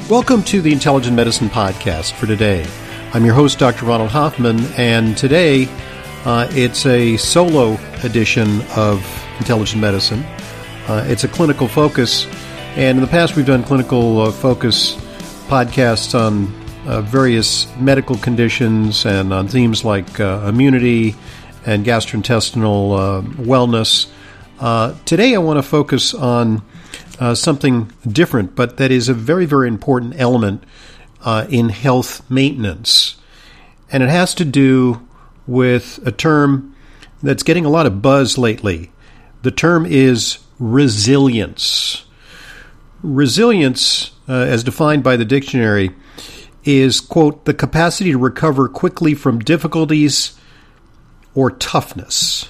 Welcome to the Intelligent Medicine Podcast for today. I'm your host, Dr. Ronald Hoffman, and today it's a solo edition of Intelligent Medicine. It's a clinical focus, and in the past we've done clinical focus podcasts on various medical conditions and on themes like immunity and gastrointestinal wellness. Today I want to focus on something different, but that is a very, very important element in health maintenance. And it has to do with a term that's getting a lot of buzz lately. The term is resilience. Resilience, as defined by the dictionary, is, quote, the capacity to recover quickly from difficulties or toughness.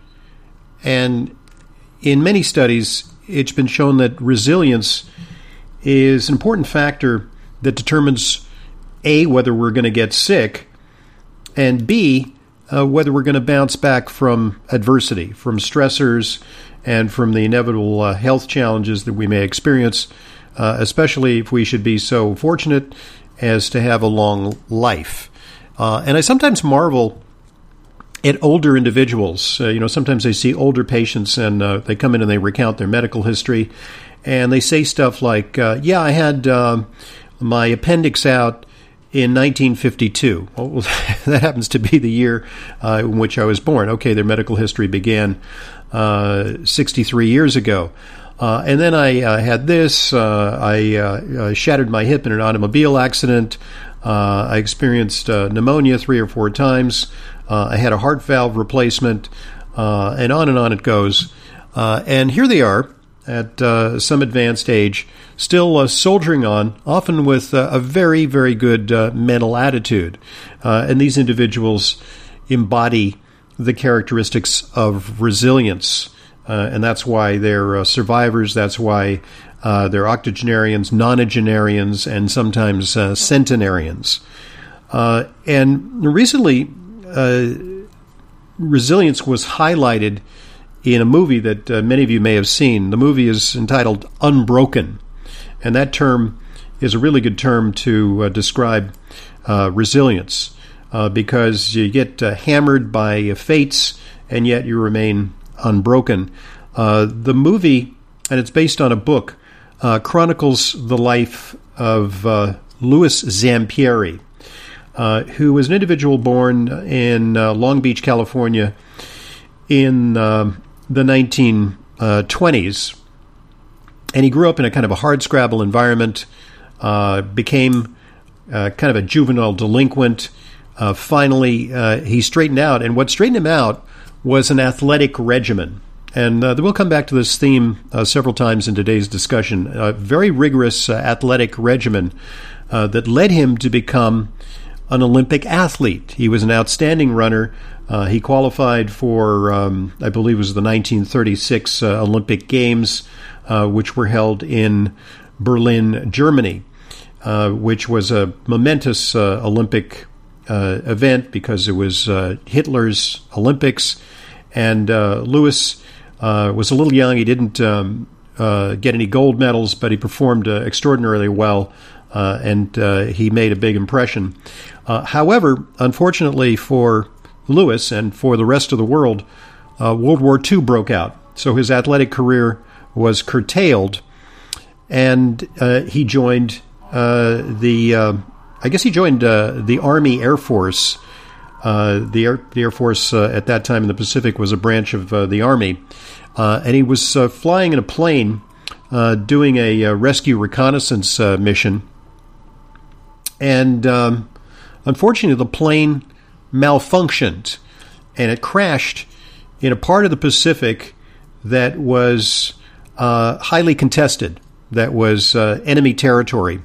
And in many studies, it's been shown that resilience is an important factor that determines, A, whether we're going to get sick, and B, whether we're going to bounce back from adversity, from stressors, and from the inevitable health challenges that we may experience, especially if we should be so fortunate as to have a long life. And I sometimes marvel at older individuals. Sometimes I see older patients and they come in and they recount their medical history and they say stuff like, I had my appendix out in 1952. Well, that happens to be the year in which I was born. Okay, their medical history began 63 years ago. And then I had this. I shattered my hip in an automobile accident. I experienced pneumonia 3 or 4 times. I had a heart valve replacement, and on it goes. And here they are at some advanced age, still soldiering on, often with a very, very good mental attitude. And these individuals embody the characteristics of resilience. And that's why they're survivors. That's why they're octogenarians, nonagenarians, and sometimes centenarians. And recently, resilience was highlighted in a movie that many of you may have seen. The movie is entitled Unbroken, and that term is a really good term to describe resilience because you get hammered by fates, and yet you remain unbroken. The movie, and it's based on a book, chronicles the life of Louis Zampieri, who was an individual born in Long Beach, California in the 1920s. And he grew up in a kind of a hardscrabble environment, became kind of a juvenile delinquent. Finally, he straightened out, and what straightened him out was an athletic regimen. And we'll come back to this theme several times in today's discussion. A very rigorous athletic regimen that led him to become an Olympic athlete. He was an outstanding runner. He qualified for, I believe it was the 1936 Olympic Games, which were held in Berlin, Germany, which was a momentous Olympic event because it was Hitler's Olympics. And Louis was a little young. He didn't get any gold medals, but he performed extraordinarily well, and he made a big impression. However, unfortunately for Louis and for the rest of the world, World War II broke out. So his athletic career was curtailed, and he joined the Army Air Force. The Air Force at that time in the Pacific was a branch of the Army. And he was flying in a plane doing a rescue reconnaissance mission. And unfortunately, the plane malfunctioned, and it crashed in a part of the Pacific that was highly contested, that was enemy territory.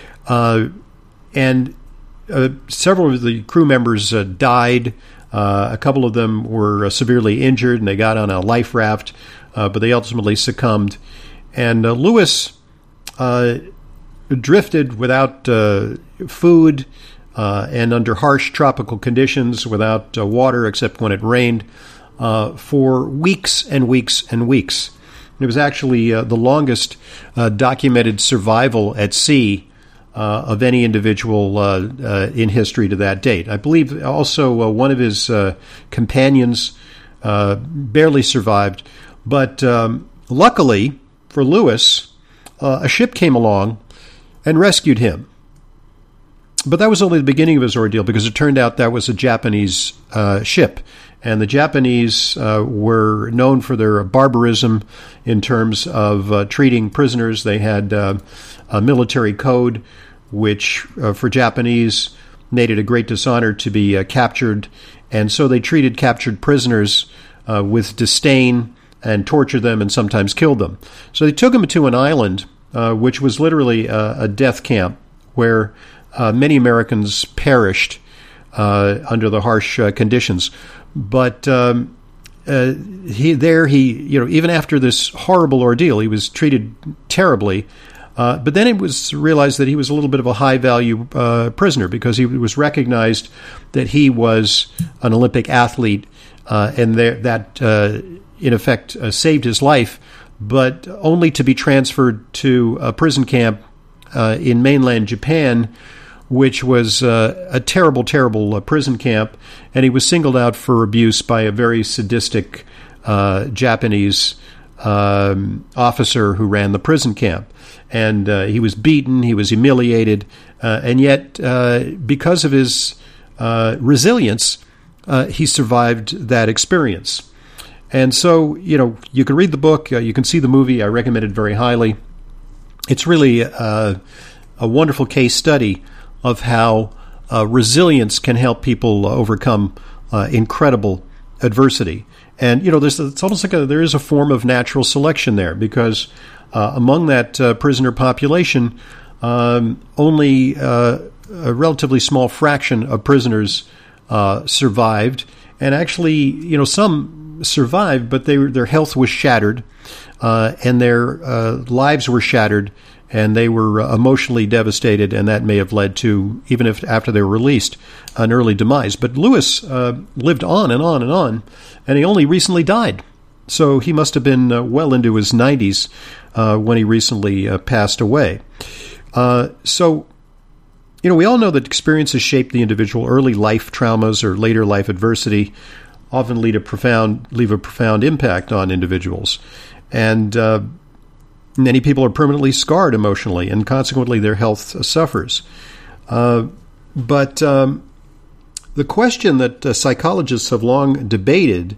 And several of the crew members died. A couple of them were severely injured, and they got on a life raft, but they ultimately succumbed. And Louis drifted without food and under harsh tropical conditions, without water except when it rained, for weeks and weeks and weeks. It was actually the longest documented survival at sea of any individual in history to that date. I believe also one of his companions barely survived, but luckily for Lewis, a ship came along and rescued him. But that was only the beginning of his ordeal, because it turned out that was a Japanese ship. And the Japanese were known for their barbarism in terms of treating prisoners. They had a military code which, for Japanese, made it a great dishonor to be captured. And so they treated captured prisoners with disdain and tortured them and sometimes killed them. So they took him to an island, which was literally a death camp, where many Americans perished under the harsh conditions. But even after this horrible ordeal, he was treated terribly. But then it was realized that he was a little bit of a high-value prisoner, because he was recognized that he was an Olympic athlete, and that in effect saved his life, but only to be transferred to a prison camp in mainland Japan, which was a terrible, terrible prison camp, and he was singled out for abuse by a very sadistic Japanese officer who ran the prison camp. And he was beaten, he was humiliated, and yet because of his resilience, he survived that experience. And so, you can read the book, you can see the movie. I recommend it very highly. It's really a wonderful case study of how resilience can help people overcome incredible adversity. And, it's almost like there is a form of natural selection there, because among that prisoner population, only a relatively small fraction of prisoners survived. And actually, some survived, but their health was shattered, and their lives were shattered, and they were emotionally devastated, and that may have led to, even if after they were released, an early demise. But Lewis lived on and on and on, and he only recently died. So he must have been well into his 90s when he recently passed away. So, we all know that experiences shape the individual. Early life traumas or later life adversity often leave a profound impact on individuals. And many people are permanently scarred emotionally, and consequently their health suffers. But the question that psychologists have long debated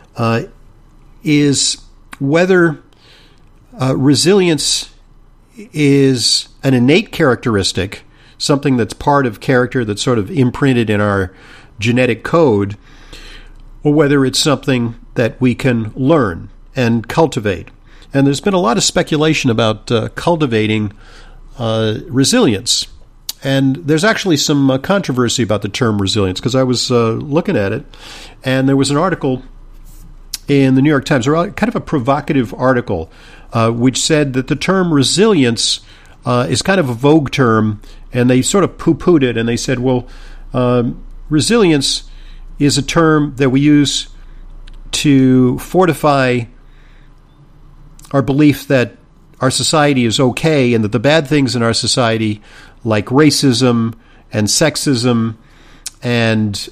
is whether resilience is an innate characteristic, something that's part of character that's sort of imprinted in our genetic code, or whether it's something that we can learn and cultivate. And there's been a lot of speculation about cultivating resilience. And there's actually some controversy about the term resilience, because I was looking at it, and there was an article in the New York Times, kind of a provocative article, which said that the term resilience is kind of a vogue term, and they sort of poo-pooed it, and they said, well, resilience is a term that we use to fortify our belief that our society is okay, and that the bad things in our society, like racism and sexism and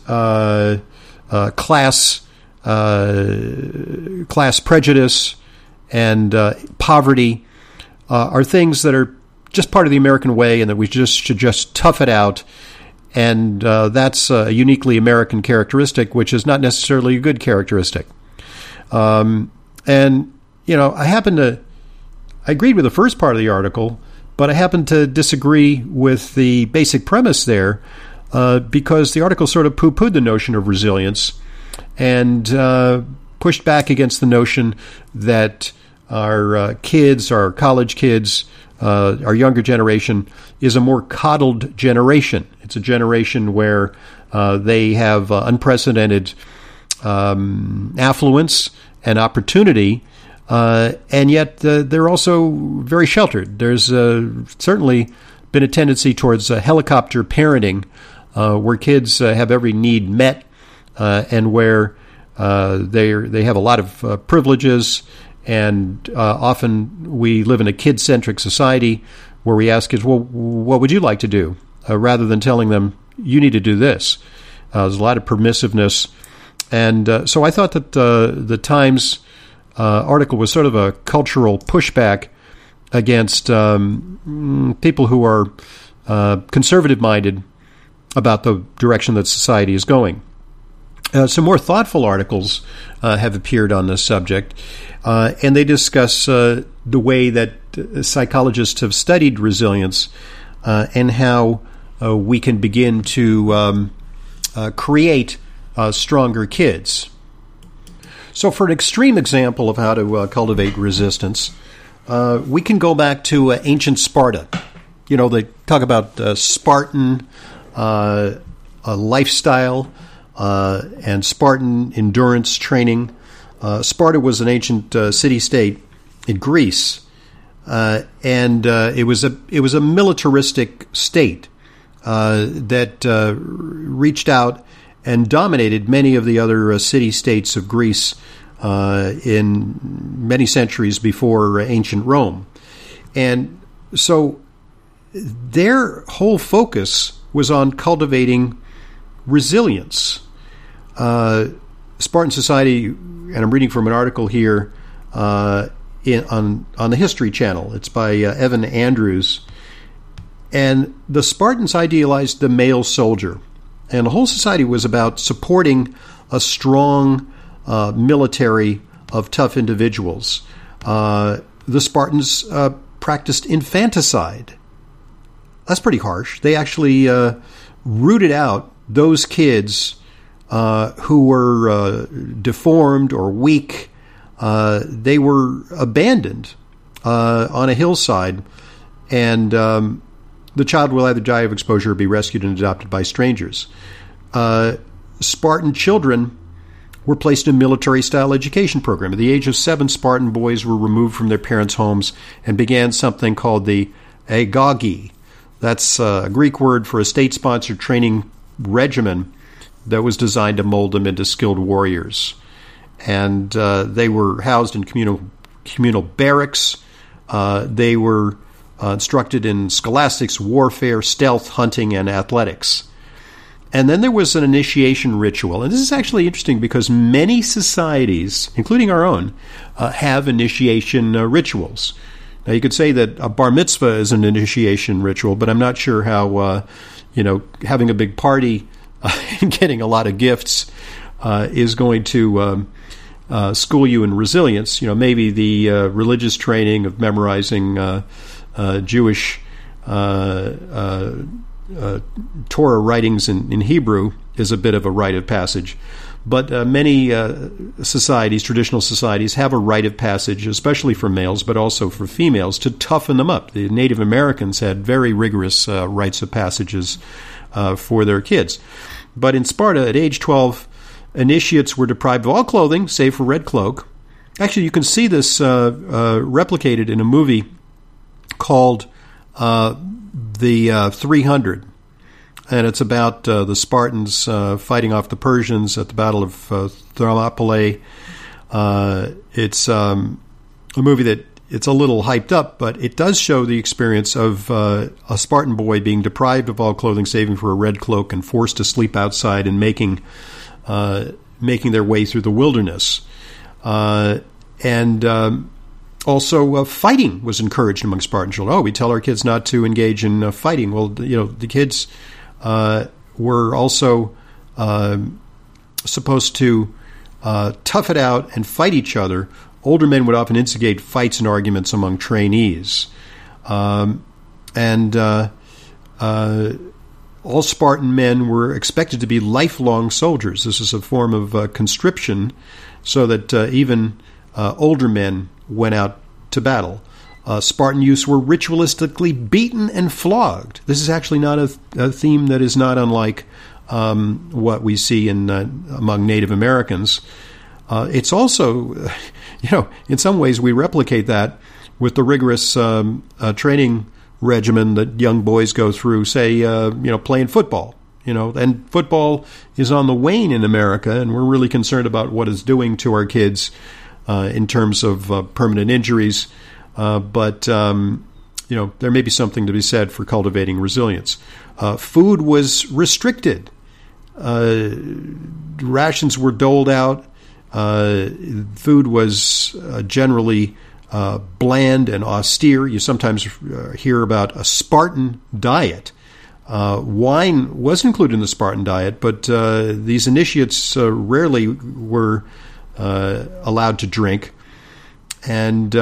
class prejudice and poverty, are things that are just part of the American way, and that we should just tough it out. And that's a uniquely American characteristic, which is not necessarily a good characteristic. And, I agreed with the first part of the article, but I happen to disagree with the basic premise there, because the article sort of poo-pooed the notion of resilience and pushed back against the notion that our kids, our college kids, our younger generation is a more coddled generation. It's a generation where they have unprecedented affluence and opportunity, and yet they're also very sheltered. There's certainly been a tendency towards helicopter parenting, where kids have every need met, and where they have a lot of privileges. And often we live in a kid-centric society where we ask kids, well, what would you like to do? Rather than telling them, you need to do this. There's a lot of permissiveness. And so I thought that the Times article was sort of a cultural pushback against people who are conservative-minded about the direction that society is going. Some more thoughtful articles have appeared on this subject, and they discuss the way that psychologists have studied resilience and how we can begin to create stronger kids. So for an extreme example of how to cultivate resistance, we can go back to ancient Sparta. You know, they talk about Spartan lifestyle and Spartan endurance training. Sparta was an ancient city-state in Greece, and it was a militaristic state that reached out and dominated many of the other city-states of Greece in many centuries before ancient Rome. And so their whole focus was on cultivating resilience. Spartan society, and I'm reading from an article here on the History Channel. It's by Evan Andrews. And the Spartans idealized the male soldier. And the whole society was about supporting a strong military of tough individuals. The Spartans practiced infanticide. That's pretty harsh. They actually rooted out those kids who were deformed or weak. They were abandoned on a hillside, and the child will either die of exposure or be rescued and adopted by strangers. Spartan children were placed in a military-style education program. At the age of 7, Spartan boys were removed from their parents' homes and began something called the agagi. That's a Greek word for a state-sponsored training regimen that was designed to mold them into skilled warriors. And they were housed in communal barracks. They were instructed in scholastics, warfare, stealth, hunting, and athletics. And then there was an initiation ritual. And this is actually interesting because many societies, including our own, have initiation rituals. Now, you could say that a bar mitzvah is an initiation ritual, but I'm not sure how, having a big party and getting a lot of gifts is going to school you in resilience. You know, maybe the religious training of memorizing Jewish Torah writings in Hebrew is a bit of a rite of passage. But many societies, traditional societies, have a rite of passage, especially for males, but also for females, to toughen them up. The Native Americans had very rigorous rites of passages for their kids. But in Sparta, at age 12, initiates were deprived of all clothing, save for red cloak. Actually, you can see this replicated in a movie called The 300. And it's about the Spartans fighting off the Persians at the Battle of Thermopylae. It's a movie that it's a little hyped up, but it does show the experience of a Spartan boy being deprived of all clothing, saving for a red cloak, and forced to sleep outside and making their way through the wilderness. Also, fighting was encouraged among Spartan children. Oh, we tell our kids not to engage in fighting. Well, the kids were also supposed to tough it out and fight each other. Older men would often instigate fights and arguments among trainees. All Spartan men were expected to be lifelong soldiers. This is a form of conscription so that even older men went out to battle. Spartan youths were ritualistically beaten and flogged. This is actually not a theme that is not unlike what we see among Native Americans. It's also, in some ways we replicate that with the rigorous training regimen that young boys go through, say, playing football. And football is on the wane in America, and we're really concerned about what it's doing to our kids in terms of permanent injuries. But there may be something to be said for cultivating resilience. Food was restricted. Rations were doled out. Food was generally bland and austere. You sometimes hear about a Spartan diet. Wine was included in the Spartan diet, but these initiates rarely were allowed to drink. And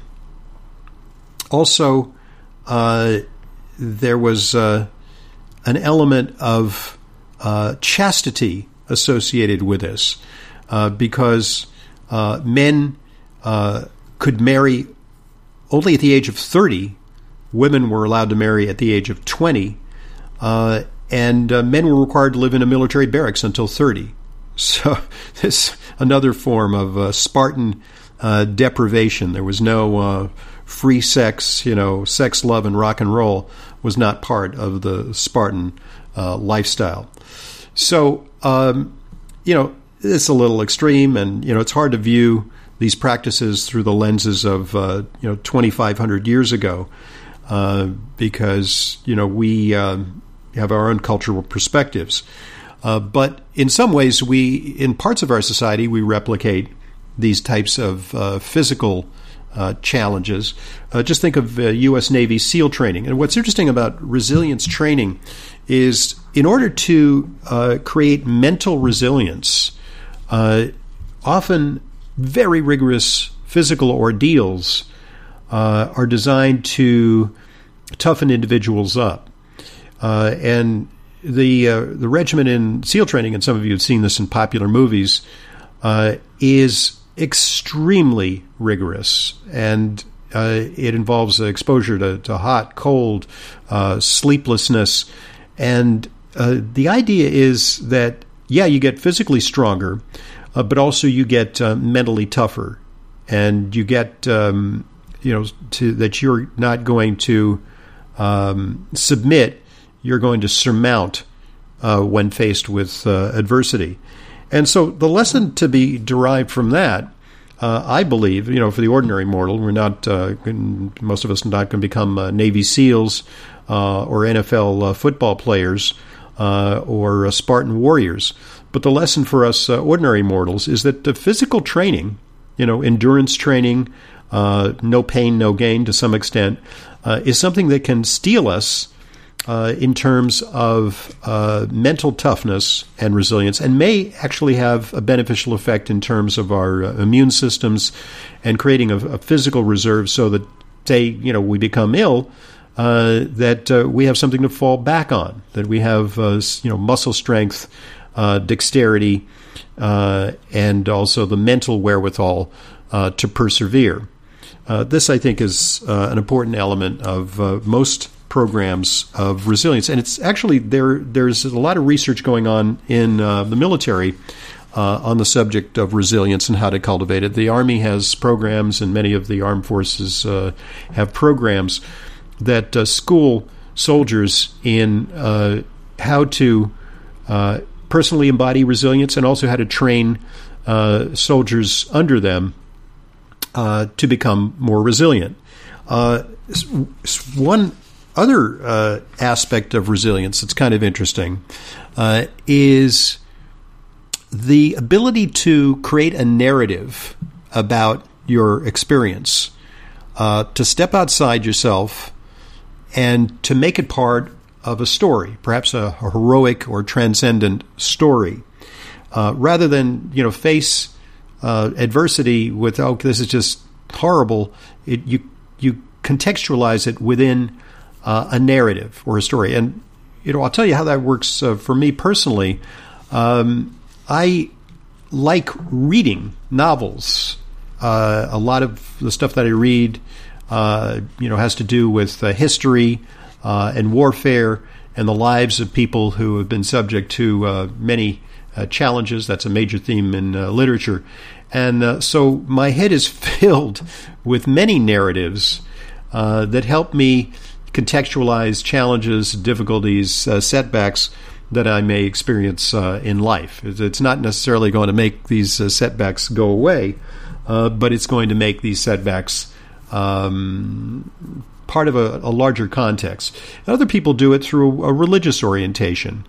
also, there was an element of chastity associated with this, because men could marry only at the age of 30. Women were allowed to marry at the age of 20. And men were required to live in a military barracks until 30. So this another form of Spartan deprivation. There was no free sex, sex, love, and rock and roll was not part of the Spartan lifestyle. So, it's a little extreme, and, it's hard to view these practices through the lenses of, 2,500 years ago, because, we have our own cultural perspectives. But in some ways, in parts of our society, we replicate these types of physical challenges. Just think of U.S. Navy SEAL training. And what's interesting about resilience training is in order to create mental resilience, often very rigorous physical ordeals are designed to toughen individuals up. And the regimen in SEAL training, and some of you have seen this in popular movies, is extremely rigorous, and it involves exposure to hot, cold, sleeplessness, and the idea is that you get physically stronger, but also you get mentally tougher, and you get that you're not going to submit. You're going to surmount when faced with adversity. And so the lesson to be derived from that, I believe, for the ordinary mortal, we're not, most of us are not going to become Navy SEALs or NFL football players or Spartan warriors. But the lesson for us ordinary mortals is that the physical training, endurance training, no pain, no gain to some extent, is something that can steel us in terms of mental toughness and resilience, and may actually have a beneficial effect in terms of our immune systems and creating a physical reserve so that, say, we become ill, that we have something to fall back on, that we have, muscle strength, dexterity, and also the mental wherewithal to persevere. This, I think, is an important element of most programs of resilience. And it's actually, there's a lot of research going on in the military on the subject of resilience and how to cultivate it. The Army has programs, and many of the armed forces have programs that school soldiers in how to personally embody resilience, and also how to train soldiers under them to become more resilient. One other aspect of resilience that's kind of interesting is the ability to create a narrative about your experience, to step outside yourself and to make it part of a story, perhaps a heroic or transcendent story, rather than face adversity with, this is just horrible. You contextualize it within a narrative or a story. And, I'll tell you how that works for me personally. I like reading novels. A lot of the stuff that I read, has to do with history and warfare and the lives of people who have been subject to many challenges. That's a major theme in literature. And so my head is filled with many narratives that help me contextualize challenges, difficulties, setbacks that I may experience in life. It's not necessarily going to make these setbacks go away, but it's going to make these setbacks part of a larger context. And other people do it through a religious orientation.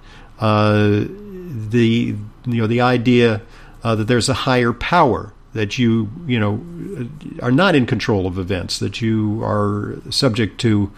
The idea that there's a higher power, that you are not in control of events, that you are subject to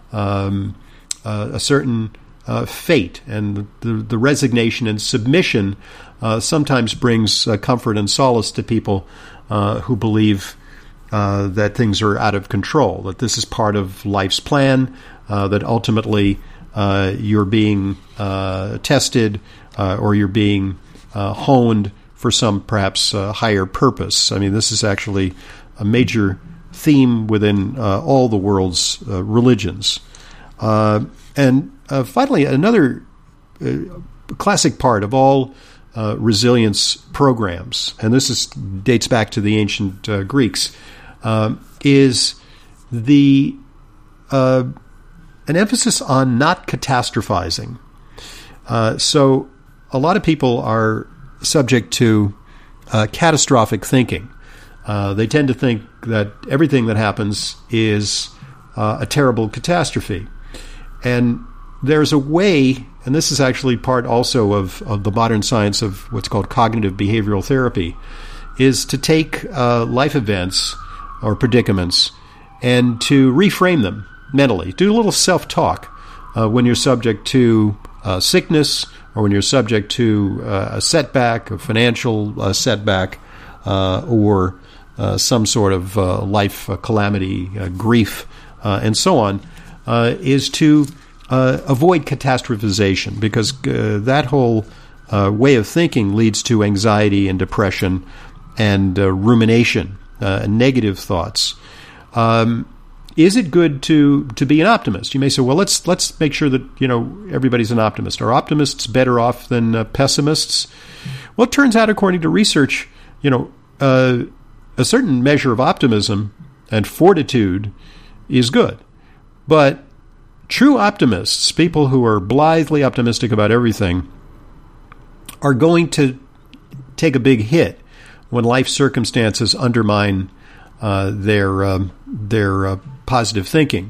a certain fate, and the resignation and submission sometimes brings comfort and solace to people who believe that things are out of control, that this is part of life's plan, that ultimately you're being tested or you're being honed for some perhaps higher purpose. I mean, this is actually a major theme within all the world's religions. And finally, another classic part of all resilience programs, and this dates back to the ancient Greeks, is an emphasis on not catastrophizing. So a lot of people are subject to catastrophic thinking. They tend to think that everything that happens is a terrible catastrophe. And there's a way, and this is actually part also of the modern science of what's called cognitive behavioral therapy, is to take life events or predicaments and to reframe them mentally. Do a little self-talk when you're subject to sickness, or when you're subject to a setback, a financial setback, or some sort of life calamity, grief, and so on, is to avoid catastrophization, because that whole way of thinking leads to anxiety and depression and rumination, negative thoughts. Is it good to be an optimist? You may say, well, let's make sure that everybody's an optimist. Are optimists better off than pessimists? Well, it turns out, according to research, a certain measure of optimism and fortitude is good. But true optimists, people who are blithely optimistic about everything, are going to take a big hit when life circumstances undermine their positive thinking.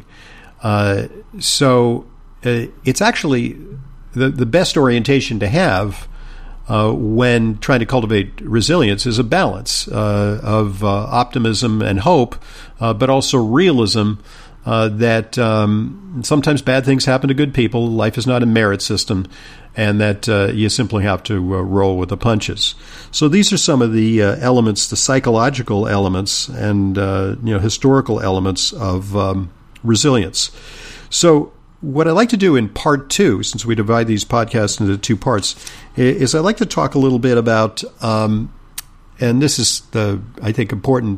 So it's actually the best orientation to have when trying to cultivate resilience is a balance of optimism and hope, but also realism that sometimes bad things happen to good people. Life is not a merit system, and that you simply have to roll with the punches. So these are some of the elements, the psychological elements and historical elements of resilience. So what I'd like to do in part 2, since we divide these podcasts into 2 parts, is I'd like to talk a little bit about, and this is the, I think, important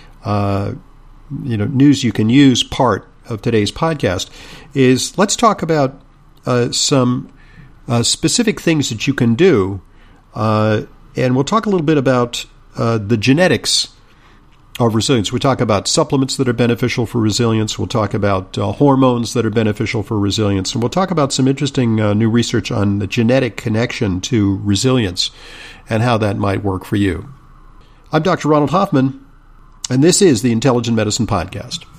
news you can use part of today's podcast, is let's talk about some specific things that you can do, and we'll talk a little bit about the genetics of resilience. We'll talk about supplements that are beneficial for resilience. We'll talk about hormones that are beneficial for resilience, and we'll talk about some interesting new research on the genetic connection to resilience and how that might work for you. I'm Dr. Ronald Hoffman, and this is the Intelligent Medicine Podcast.